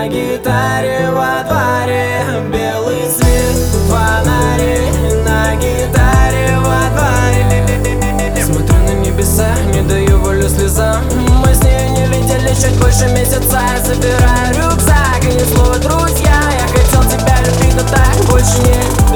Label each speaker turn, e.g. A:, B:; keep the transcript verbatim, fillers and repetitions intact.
A: на гитаре во дворе. Белый свет в фонаре, на гитаре во дворе. Смотрю на небеса, не даю волю слезам. Мы с ней не видели чуть больше месяца. Забираю рюкзак и ни слова друзья. Я хотел тебя любить, но так больше не